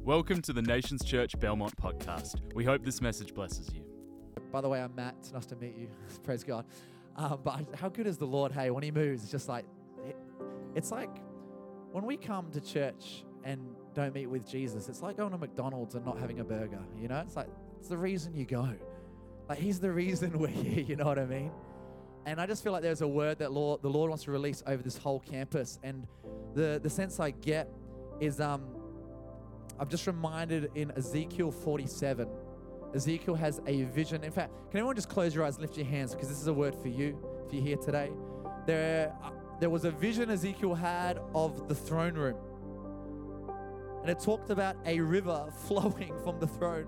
Welcome to the Nations Church Belmont podcast. We hope this message blesses you. By the way, I'm Matt. It's nice to meet you. Praise God. But how good is the Lord? Hey, when He moves, it's just like, it's like when we come to church and don't meet with Jesus, it's like going to McDonald's and not having a burger. You know, it's like, it's the reason you go. Like, He's the reason we're here. You know what I mean? And I just feel like there's a word that the Lord wants to release over this whole campus. And the sense I get is, I'm just reminded in Ezekiel 47, Ezekiel has a vision. In fact, can everyone just close your eyes, lift your hands, because this is a word for you, if you're here today. There was a vision Ezekiel had of the throne room. And it talked about a river flowing from the throne.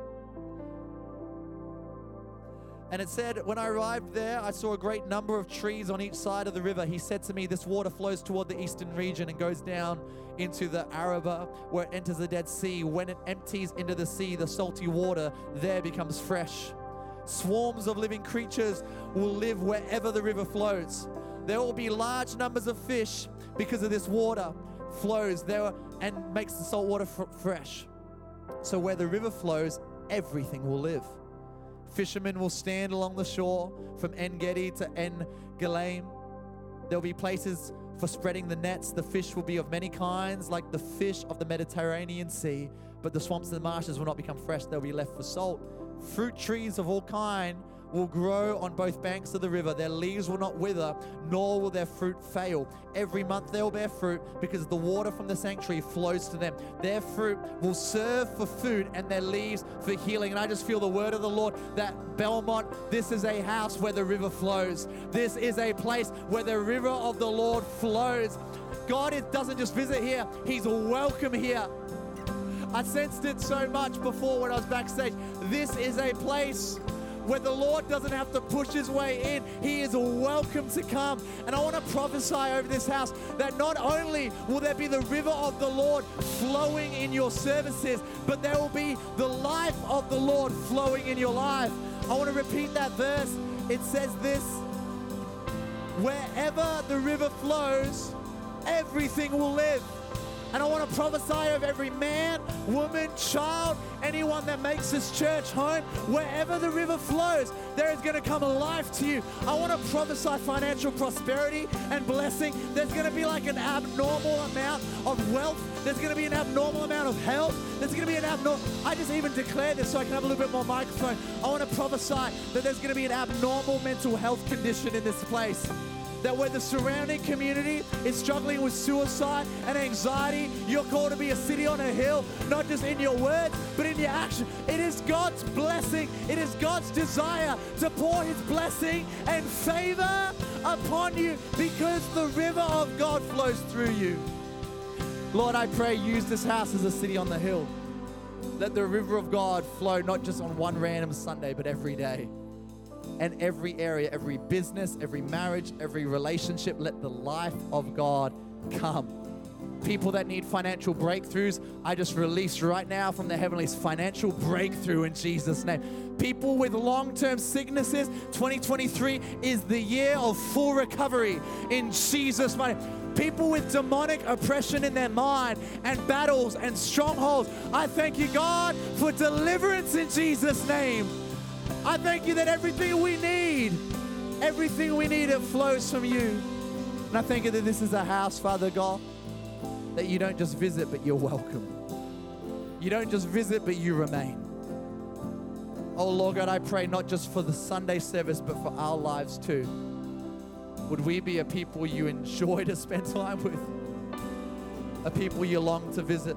And it said, when I arrived there, I saw a great number of trees on each side of the river. He said to me, this water flows toward the eastern region and goes down into the Arabah, where it enters the Dead Sea. When it empties into the sea, the salty water there becomes fresh. Swarms of living creatures will live wherever the river flows. There will be large numbers of fish because of this water flows there and makes the salt water fresh. So where the river flows, everything will live. Fishermen will stand along the shore from En Gedi to En Galaim. There'll be places for spreading the nets. The fish will be of many kinds, like the fish of the Mediterranean Sea. But the swamps and the marshes will not become fresh. They'll be left for salt. Fruit trees of all kind will grow on both banks of the river. Their leaves will not wither, nor will their fruit fail. Every month they will bear fruit, because the water from the sanctuary flows to them. Their fruit will serve for food, and their leaves for healing. And I just feel the word of the Lord that Belmont, this is a house where the river flows. This is a place where the river of the Lord flows. God doesn't just visit here, He's welcome here. I sensed it so much before when I was backstage. This is a place where the Lord doesn't have to push His way in. He is welcome to come. And I want to prophesy over this house that not only will there be the river of the Lord flowing in your services, but there will be the life of the Lord flowing in your life. I want to repeat that verse. It says this: wherever the river flows, everything will live. And I want to prophesy over every man, woman, child, anyone that makes this church home. Wherever the river flows, there is going to come a life to you. I want to prophesy financial prosperity and blessing. There's going to be like an abnormal amount of wealth. There's going to be an abnormal amount of health. There's going to be an abnormal... I just even declare this so I can have a little bit more microphone. I want to prophesy that there's going to be an abnormal mental health condition in this place. That where the surrounding community is struggling with suicide and anxiety, you're called to be a city on a hill, not just in your words, but in your action. It is God's blessing. It is God's desire to pour His blessing and favor upon you, because the river of God flows through you. Lord, I pray, use this house as a city on the hill. Let the river of God flow not just on one random Sunday, but every day. And every area, every business, every marriage, every relationship, let the life of God come. People that need financial breakthroughs, I just release right now from the heavenlies financial breakthrough in Jesus' name. People with long-term sicknesses, 2023 is the year of full recovery in Jesus' name. People with demonic oppression in their mind and battles and strongholds, I thank you, God, for deliverance in Jesus' name. I thank you that everything we need, it flows from you. And I thank you that this is a house, Father God, that you don't just visit, but you're welcome. You don't just visit, but you remain. Oh, Lord God, I pray not just for the Sunday service, but for our lives too. Would we be a people you enjoy to spend time with? A people you long to visit?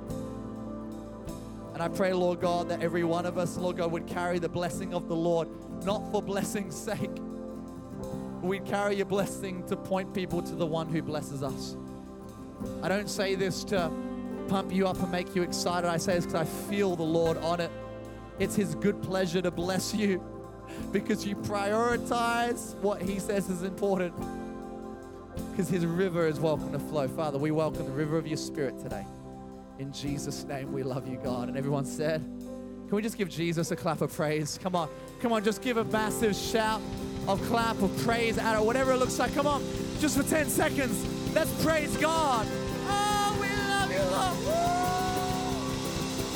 And I pray, Lord God, that every one of us, Lord God, would carry the blessing of the Lord, not for blessing's sake. We'd carry your blessing to point people to the one who blesses us. I don't say this to pump you up and make you excited. I say this because I feel the Lord on it. It's His good pleasure to bless you because you prioritize what He says is important, because His river is welcome to flow. Father, we welcome the river of your Spirit today. In Jesus' name, we love you, God. And everyone said, can we just give Jesus a clap of praise? Come on, just give a massive shout of clap of praise out of whatever it looks like. Come on, just for 10 seconds, let's praise God. Oh, we love you, Lord. Woo!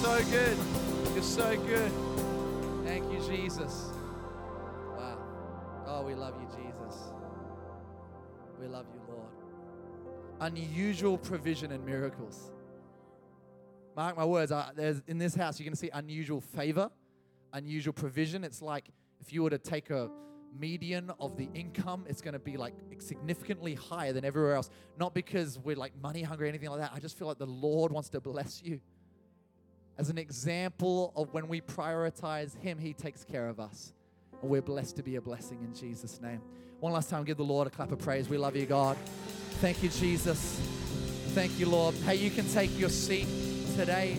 so good. You're so good. Thank you, Jesus. Wow. Oh, we love you, Jesus. We love you, Lord. Unusual provision and miracles. Mark my words, there's, in this house, you're going to see unusual favor, unusual provision. It's like if you were to take a median of the income, it's going to be like significantly higher than everywhere else. Not because we're like money hungry or anything like that. I just feel like the Lord wants to bless you. As an example of when we prioritize Him, He takes care of us. And we're blessed to be a blessing in Jesus' name. One last time, give the Lord a clap of praise. We love you, God. Thank you, Jesus. Thank you, Lord. Hey, you can take your seat today.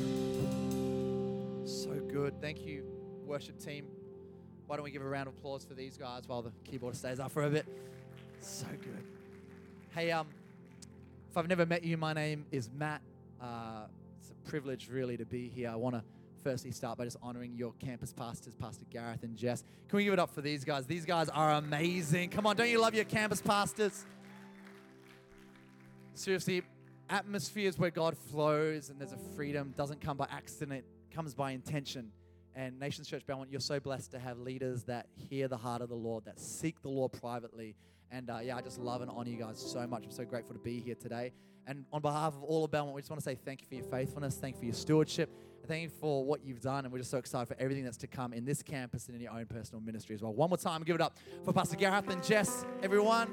So good. Thank you, worship team. Why don't we give a round of applause for these guys while the keyboard stays up for a bit? So good. Hey, if I've never met you, my name is Matt. It's a privilege really to be here. I want to firstly start by just honoring your campus pastors, Pastor Gareth and Jess. Can we give it up for these guys? These guys are amazing. Come on, don't you love your campus pastors? Seriously, atmospheres where God flows and there's a freedom doesn't come by accident, it comes by intention. And Nations Church Belmont, you're so blessed to have leaders that hear the heart of the Lord, that seek the Lord privately. And I just love and honor you guys so much. I'm so grateful to be here today. And on behalf of all of Belmont, we just want to say thank you for your faithfulness. Thank you for your stewardship. Thank you for what you've done. And we're just so excited for everything that's to come in this campus and in your own personal ministry as well. One more time, give it up for Pastor Gareth and Jess, everyone.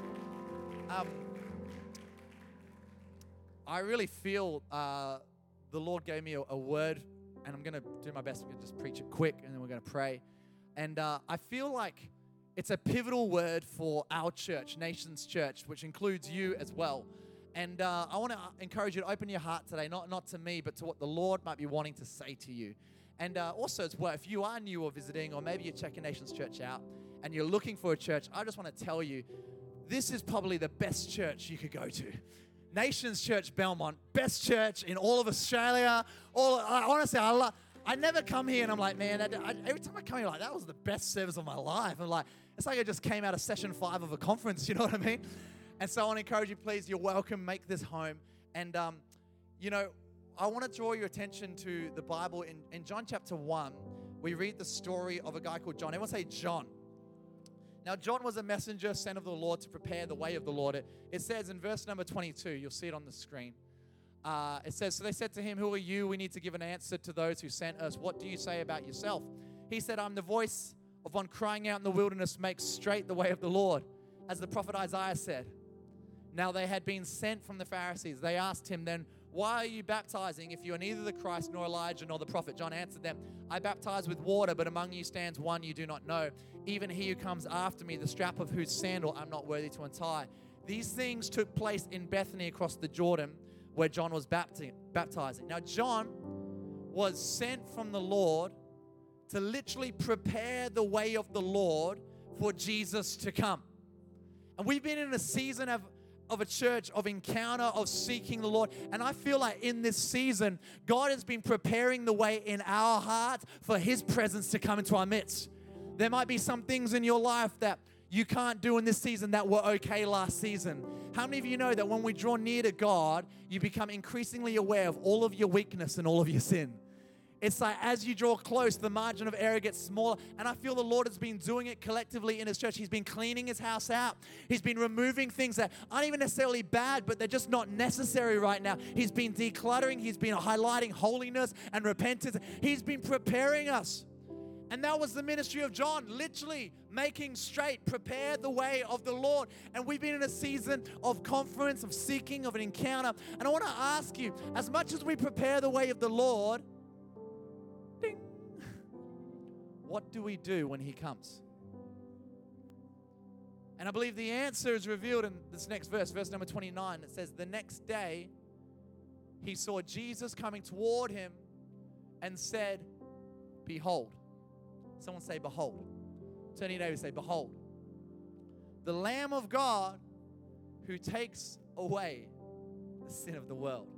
I really feel the Lord gave me a word, and I'm going to do my best. I'm going to just preach it quick, and then we're going to pray. And I feel like it's a pivotal word for our church, Nations Church, which includes you as well. And I want to encourage you to open your heart today, not to me, but to what the Lord might be wanting to say to you. And also as well, if you are new or visiting, or maybe you're checking Nations Church out, and you're looking for a church, I just want to tell you, this is probably the best church you could go to. Nations Church Belmont, best church in all of Australia. Honestly, I never come here and I'm like, man, every time I come here, like, that was the best service of my life. I'm like, it's like I just came out of session 5 of a conference, you know what I mean? And so I want to encourage you, please, you're welcome, make this home. And, I want to draw your attention to the Bible. In John chapter 1, we read the story of a guy called John. Everyone say John. Now, John was a messenger sent of the Lord to prepare the way of the Lord. It says in verse number 22, you'll see it on the screen. It says, so they said to him, who are you? We need to give an answer to those who sent us. What do you say about yourself? He said, I'm the voice of one crying out in the wilderness, make straight the way of the Lord, as the prophet Isaiah said. Now they had been sent from the Pharisees. They asked him then, why are you baptizing if you are neither the Christ nor Elijah nor the prophet? John answered them, I baptize with water, but among you stands one you do not know, even he who comes after me, the strap of whose sandal I'm not worthy to untie. These things took place in Bethany across the Jordan, where John was baptizing. Now John was sent from the Lord to literally prepare the way of the Lord for Jesus to come. And we've been in a season of a church of encounter, of seeking the Lord. And I feel like in this season, God has been preparing the way in our hearts for His presence to come into our midst. There might be some things in your life that you can't do in this season that were okay last season. How many of you know that when we draw near to God, you become increasingly aware of all of your weakness and all of your sin? It's like as you draw close, the margin of error gets smaller. And I feel the Lord has been doing it collectively in His church. He's been cleaning His house out. He's been removing things that aren't even necessarily bad, but they're just not necessary right now. He's been decluttering. He's been highlighting holiness and repentance. He's been preparing us. And that was the ministry of John, literally making straight, prepare the way of the Lord. And we've been in a season of conference, of seeking, of an encounter. And I want to ask you, as much as we prepare the way of the Lord, ding, what do we do when He comes? And I believe the answer is revealed in this next verse, verse number 29. It says, the next day he saw Jesus coming toward him and said, behold. Someone say, behold. Turn to your neighbor and say, behold. The Lamb of God who takes away the sin of the world.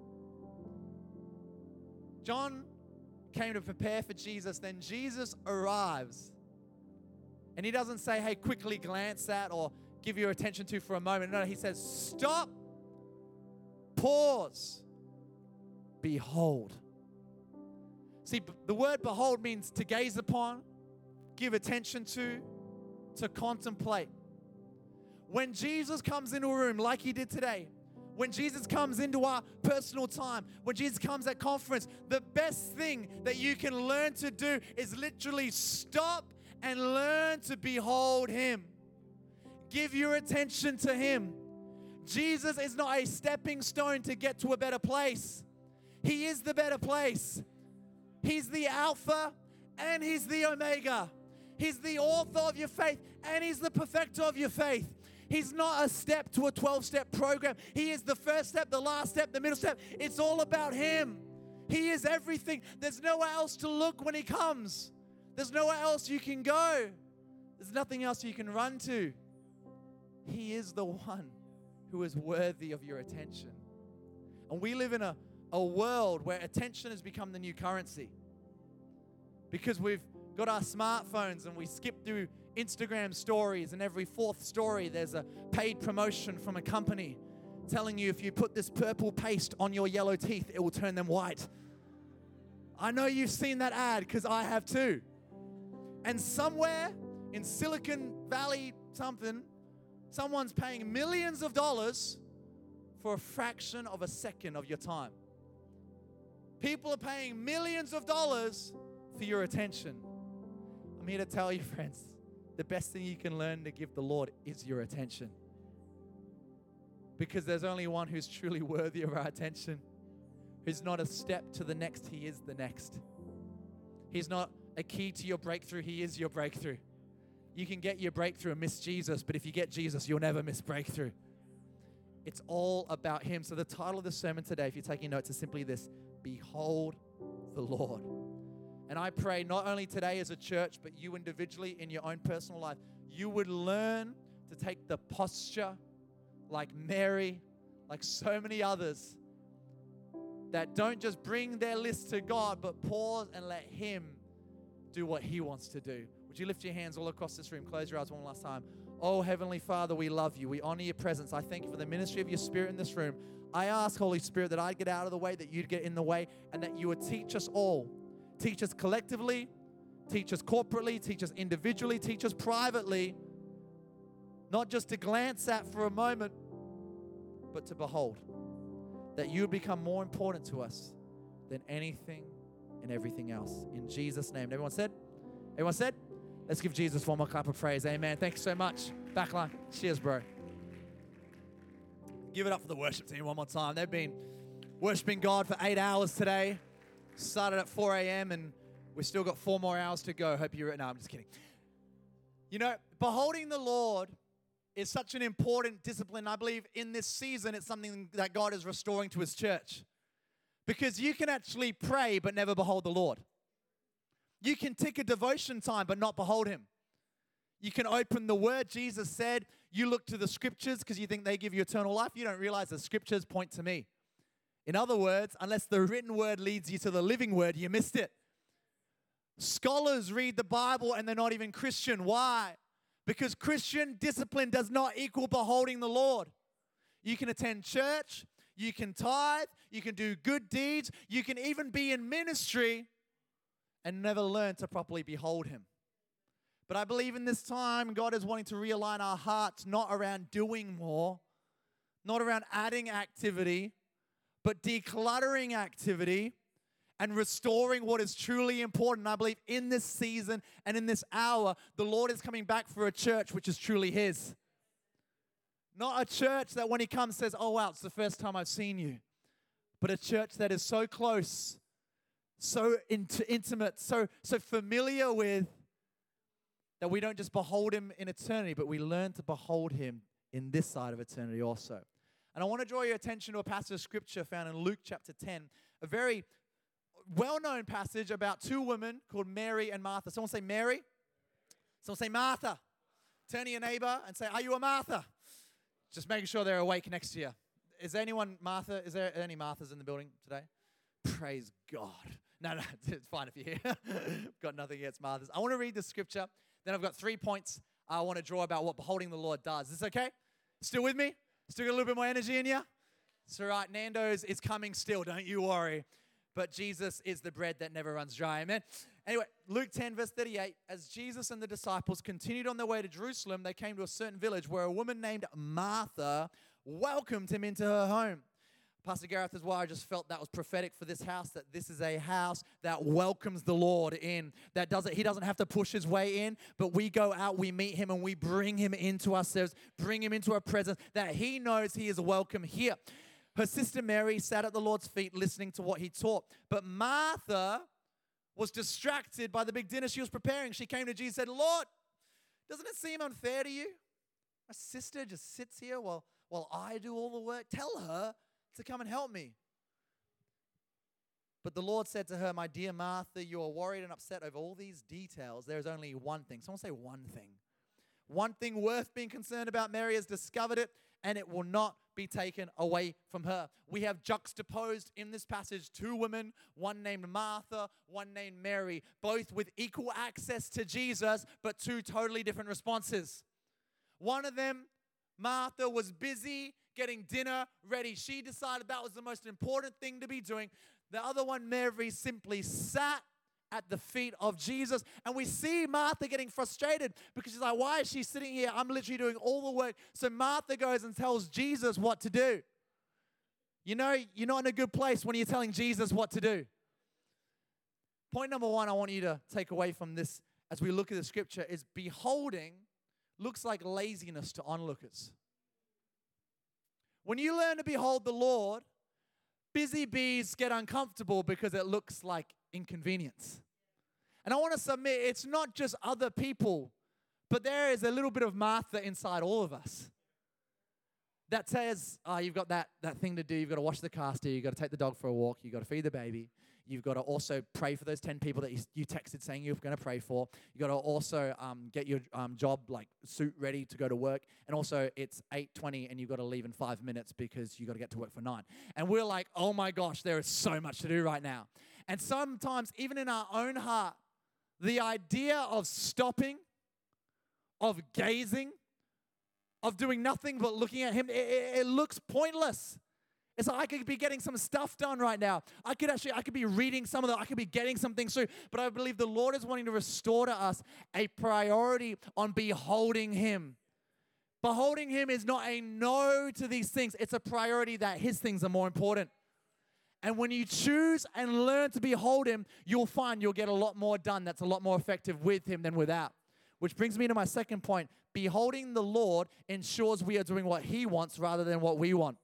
John came to prepare for Jesus. Then Jesus arrives. And He doesn't say, hey, quickly glance at or give your attention to for a moment. No, He says, stop, pause, behold. See, the word behold means to gaze upon, give attention to contemplate. When Jesus comes into a room like he did today, when Jesus comes into our personal time, when Jesus comes at conference, the best thing that you can learn to do is literally stop and learn to behold him. Give your attention to him. Jesus is not a stepping stone to get to a better place. He is the better place. He's the Alpha and he's the Omega. He's the author of your faith and he's the perfecter of your faith. He's not a step to a 12-step program. He is the first step, the last step, the middle step. It's all about him. He is everything. There's nowhere else to look when he comes. There's nowhere else you can go. There's nothing else you can run to. He is the one who is worthy of your attention. And we live in a world where attention has become the new currency. Because we've got our smartphones and we skip through Instagram stories, and every fourth story there's a paid promotion from a company telling you if you put this purple paste on your yellow teeth, it will turn them white. I know you've seen that ad because I have too. And somewhere in Silicon Valley someone's paying millions of dollars for a fraction of a second of your time. People are paying millions of dollars for your attention. I'm here to tell you, friends, the best thing you can learn to give the Lord is your attention. Because there's only one who's truly worthy of our attention. Who's not a step to the next, he is the next. He's not a key to your breakthrough, he is your breakthrough. You can get your breakthrough and miss Jesus, but if you get Jesus, you'll never miss breakthrough. It's all about him. So the title of the sermon today, if you're taking notes, is simply this: Behold the Lord. And I pray not only today as a church, but you individually in your own personal life, you would learn to take the posture like Mary, like so many others, that don't just bring their list to God, but pause and let him do what he wants to do. Would you lift your hands all across this room? Close your eyes one last time. Oh, Heavenly Father, we love you. We honor your presence. I thank you for the ministry of your Spirit in this room. I ask, Holy Spirit, that I'd get out of the way, that you'd get in the way, and that you would teach us all. Teach us collectively, teach us corporately, teach us individually, teach us privately, not just to glance at for a moment, but to behold. That you would become more important to us than anything and everything else. In Jesus' name. Everyone said? Everyone said? Let's give Jesus one more clap of praise. Amen. Thanks so much. Backline. Cheers, bro. Give it up for the worship team one more time. They've been worshiping God for 8 hours today. Started at 4 a.m. and we've still got 4 more hours to go. Hope you're... No, I'm just kidding. You know, beholding the Lord is such an important discipline. I believe in this season, it's something that God is restoring to his church. Because you can actually pray but never behold the Lord. You can take a devotion time but not behold him. You can open the word. Jesus said, you look to the scriptures because you think they give you eternal life. You don't realize the scriptures point to me. In other words, unless the written word leads you to the living word, you missed it. Scholars read the Bible and they're not even Christian. Why? Because Christian discipline does not equal beholding the Lord. You can attend church, you can tithe, you can do good deeds, you can even be in ministry and never learn to properly behold him. But I believe in this time, God is wanting to realign our hearts, not around doing more, not around adding activity, but decluttering activity and restoring what is truly important. I believe in this season and in this hour, the Lord is coming back for a church which is truly his. Not a church that when he comes says, oh, wow, it's the first time I've seen you. But a church that is so close, so intimate, so familiar with, that we don't just behold him in eternity, but we learn to behold him in this side of eternity also. And I want to draw your attention to a passage of scripture found in Luke chapter 10, a very well-known passage about 2 women called Mary and Martha. Someone say Mary. Someone say Martha. Turn to your neighbor and say, are you a Martha? Just making sure they're awake next to you. Is there anyone Martha? Is there any Marthas in the building today? Praise God. No, it's fine if you're here. Got nothing against Marthas. I want to read the scripture. Then I've got 3 points I want to draw about what beholding the Lord does. Is this okay? Still with me? Still got a little bit more energy in you? It's all right. Nando's is coming still. Don't you worry. but Jesus is the bread that never runs dry. Amen. Anyway, Luke 10, verse 38, as Jesus and the disciples continued on their way to Jerusalem, they came to a certain village where a woman named Martha welcomed him into her home. Pastor Gareth, as well, I just felt that was prophetic for this house, that this is a house that welcomes the Lord in, that doesn't, he doesn't have to push his way in, but we go out, we meet him, and we bring him into ourselves, bring him into our presence, that he knows he is welcome here. Her sister Mary sat at the Lord's feet listening to what he taught, but Martha was distracted by the big dinner she was preparing. She came to Jesus and said, Lord, doesn't it seem unfair to you? My sister just sits here while I do all the work. Tell her to come and help me. But the Lord said to her, my dear Martha, you are worried and upset over all these details. There is only one thing. Someone say one thing. One thing worth being concerned about. Mary has discovered it, and it will not be taken away from her. We have juxtaposed in this passage two women, one named Martha, one named Mary, both with equal access to Jesus, but two totally different responses. One of them, Martha, was busy getting dinner ready. She decided that was the most important thing to be doing. The other one, Mary, simply sat at the feet of Jesus. And we see Martha getting frustrated because she's like, why is she sitting here? I'm literally doing all the work. So Martha goes and tells Jesus what to do. You know, you're not in a good place when you're telling Jesus what to do. Point number one I want you to take away from this as we look at the scripture is beholding looks like laziness to onlookers. When you learn to behold the Lord, busy bees get uncomfortable because it looks like inconvenience. And I want to submit, it's not just other people, but there is a little bit of Martha inside all of us that says, you've got that thing to do. You've got to wash the car still. You've got to take the dog for a walk. You've got to feed the baby. You've got to also pray for those 10 people that you texted saying you're going to pray for. You've got to also get your job like suit ready to go to work. And also it's 8:20 and you've got to leave in 5 minutes because you've got to get to work for 9. And we're like, oh my gosh, there is so much to do right now. And sometimes even in our own heart, the idea of stopping, of gazing, of doing nothing but looking at him, it looks pointless. It's like I could be getting some stuff done right now. I could be reading some of I could be getting something soon. But I believe the Lord is wanting to restore to us a priority on beholding him. Beholding him is not a no to these things. It's a priority that his things are more important. And when you choose and learn to behold him, you'll find you'll get a lot more done that's a lot more effective with him than without. Which brings me to my second point. Beholding the Lord ensures we are doing what he wants rather than what we want.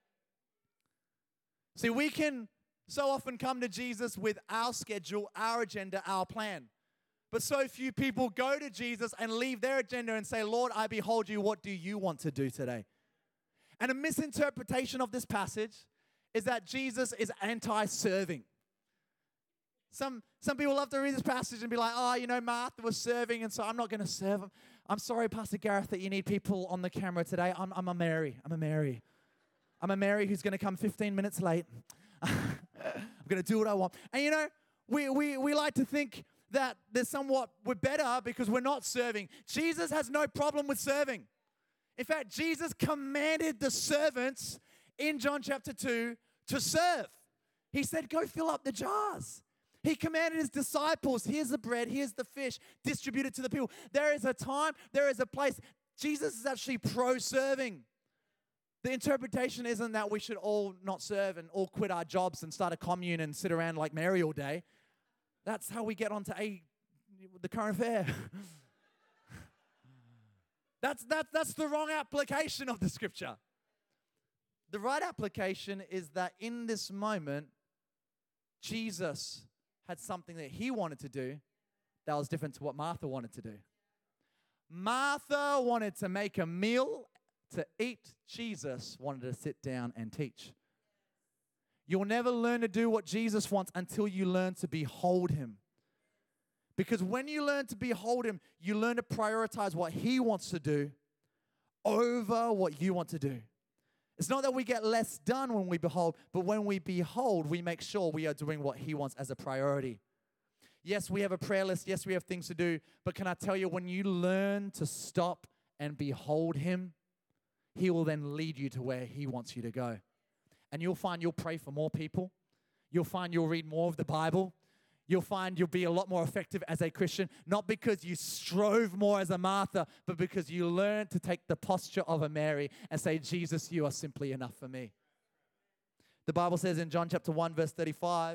See, we can so often come to Jesus with our schedule, our agenda, our plan. But so few people go to Jesus and leave their agenda and say, Lord, I behold you. What do you want to do today? And a misinterpretation of this passage is that Jesus is anti-serving. Some people love to read this passage and be like, oh, you know, Martha was serving, and so I'm not going to serve him. I'm sorry, Pastor Gareth, that you need people on the camera today. I'm a Mary. I'm a Mary who's going to come 15 minutes late. I'm going to do what I want. And you know, we like to think that we're better because we're not serving. Jesus has no problem with serving. In fact, Jesus commanded the servants in John chapter 2 to serve. He said, go fill up the jars. He commanded his disciples, here's the bread, here's the fish, distribute it to the people. There is a time, there is a place. Jesus is actually pro-serving. The interpretation isn't that we should all not serve and all quit our jobs and start a commune and sit around like Mary all day. That's how we get onto the current affair. That's the wrong application of the scripture. The right application is that in this moment, Jesus had something that he wanted to do that was different to what Martha wanted to do. Martha wanted to make a meal to eat. Jesus wanted to sit down and teach. You'll never learn to do what Jesus wants until you learn to behold him. Because when you learn to behold him, you learn to prioritize what he wants to do over what you want to do. It's not that we get less done when we behold, but when we behold, we make sure we are doing what he wants as a priority. Yes, we have a prayer list. Yes, we have things to do. But can I tell you, when you learn to stop and behold him, he will then lead you to where he wants you to go. And you'll find you'll pray for more people. You'll find you'll read more of the Bible. You'll find you'll be a lot more effective as a Christian, not because you strove more as a Martha, but because you learned to take the posture of a Mary and say, Jesus, you are simply enough for me. The Bible says in John chapter 1, verse 35,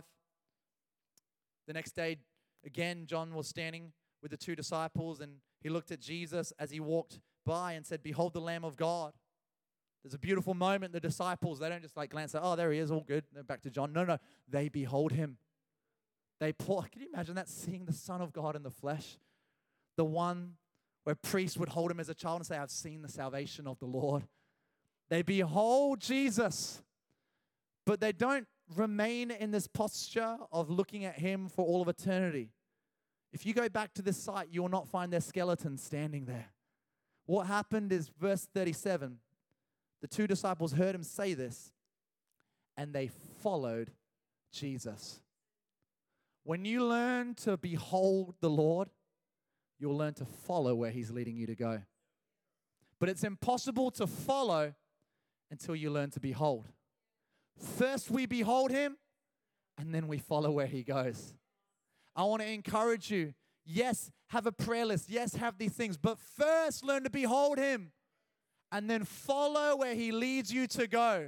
the next day, again, John was standing with the 2 disciples, and he looked at Jesus as he walked by and said, behold the Lamb of God. There's a beautiful moment. The disciples, they don't just like glance at, oh, there he is, all good. They're back to John. No, they behold him. Can you imagine that, seeing the Son of God in the flesh? The one where priests would hold him as a child and say, I've seen the salvation of the Lord. They behold Jesus, but they don't remain in this posture of looking at him for all of eternity. If you go back to this site, you will not find their skeleton standing there. What happened is verse 37. The 2 disciples heard him say this, and they followed Jesus. When you learn to behold the Lord, you'll learn to follow where he's leading you to go. But it's impossible to follow until you learn to behold. First we behold him, and then we follow where he goes. I want to encourage you, yes, have a prayer list. Yes, have these things. But first learn to behold him, and then follow where he leads you to go.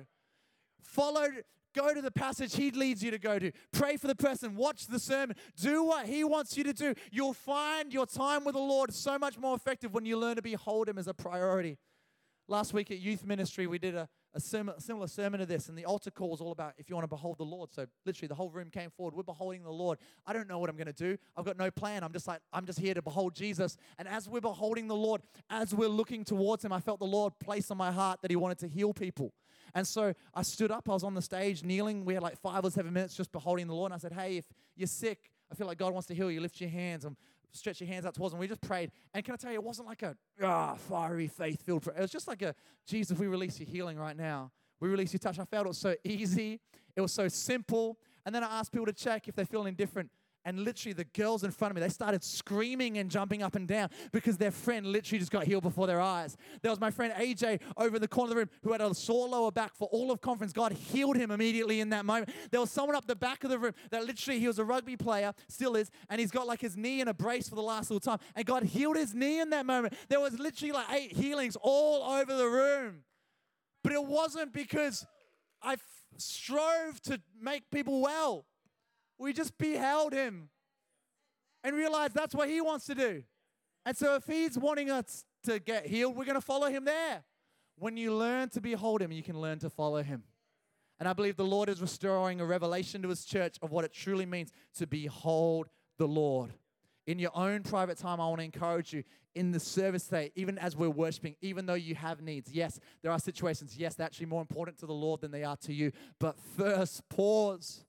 Go to the passage he leads you to go to. Pray for the person. Watch the sermon. Do what he wants you to do. You'll find your time with the Lord so much more effective when you learn to behold him as a priority. Last week at youth ministry, we did a similar sermon to this, and the altar call was all about if you want to behold the Lord. So literally the whole room came forward. We're beholding the Lord. I don't know what I'm going to do. I've got no plan. I'm just here to behold Jesus. And as we're beholding the Lord, as we're looking towards him, I felt the Lord place on my heart that he wanted to heal people. And so I stood up. I was on the stage kneeling. We had like 5 or 7 minutes just beholding the Lord. And I said, hey, if you're sick, I feel like God wants to heal you. Lift your hands and stretch your hands out towards him. We just prayed. And can I tell you, it wasn't like a fiery, faith-filled prayer. It was just like a, Jesus, we release your healing right now. We release your touch. I felt it was so easy. It was so simple. And then I asked people to check if they're feeling different. And literally the girls in front of me, they started screaming and jumping up and down because their friend literally just got healed before their eyes. There was my friend AJ over in the corner of the room who had a sore lower back for all of conference. God healed him immediately in that moment. There was someone up the back of the room that literally, he was a rugby player, still is, and he's got like his knee in a brace for the last little time. And God healed his knee in that moment. There was literally like 8 healings all over the room. But it wasn't because I strove to make people well. We just beheld him and realized that's what he wants to do. And so if he's wanting us to get healed, we're going to follow him there. When you learn to behold him, you can learn to follow him. And I believe the Lord is restoring a revelation to his church of what it truly means to behold the Lord. In your own private time, I want to encourage you in the service today, even as we're worshiping, even though you have needs. Yes, there are situations. Yes, they're actually more important to the Lord than they are to you. But first, pause.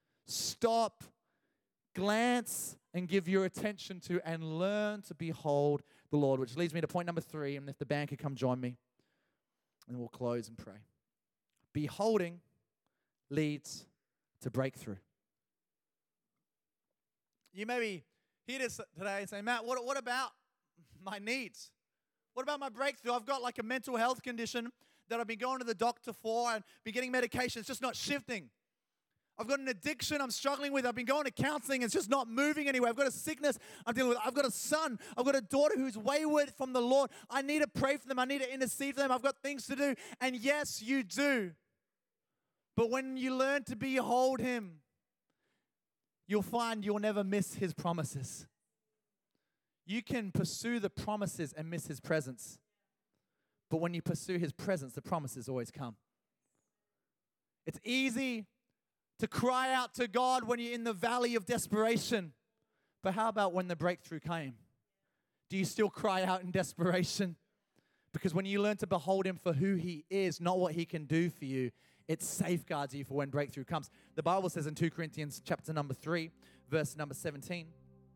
Stop, glance, and give your attention to and learn to behold the Lord, which leads me to point number 3. And if the band could come join me, and we'll close and pray. Beholding leads to breakthrough. You may be here today and say, Matt, what about my needs? What about my breakthrough? I've got like a mental health condition that I've been going to the doctor for and been getting medication. It's just not shifting. I've got an addiction I'm struggling with. I've been going to counseling. It's just not moving anywhere. I've got a sickness I'm dealing with. I've got a son. I've got a daughter who's wayward from the Lord. I need to pray for them. I need to intercede for them. I've got things to do. And yes, you do. But when you learn to behold him, you'll find you'll never miss his promises. You can pursue the promises and miss his presence. But when you pursue his presence, the promises always come. It's easy to cry out to God when you're in the valley of desperation. But how about when the breakthrough came? Do you still cry out in desperation? Because when you learn to behold him for who he is, not what he can do for you, it safeguards you for when breakthrough comes. The Bible says in 2 Corinthians chapter number 3, verse number 18,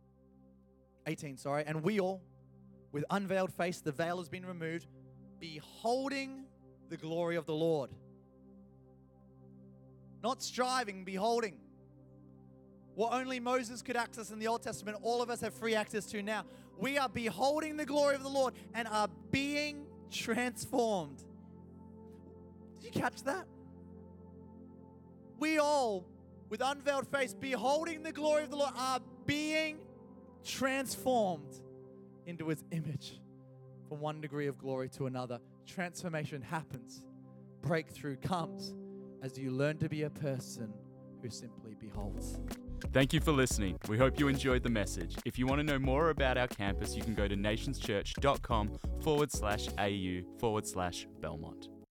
and we all, with unveiled face, the veil has been removed, beholding the glory of the Lord. Not striving, beholding. What only Moses could access in the Old Testament, all of us have free access to now. We are beholding the glory of the Lord and are being transformed. Did you catch that? We all with unveiled face, beholding the glory of the Lord, are being transformed into His image from one degree of glory to another. Transformation happens. Breakthrough comes as you learn to be a person who simply beholds. Thank you for listening. We hope you enjoyed the message. If you want to know more about our campus, you can go to nationschurch.com/au/Belmont.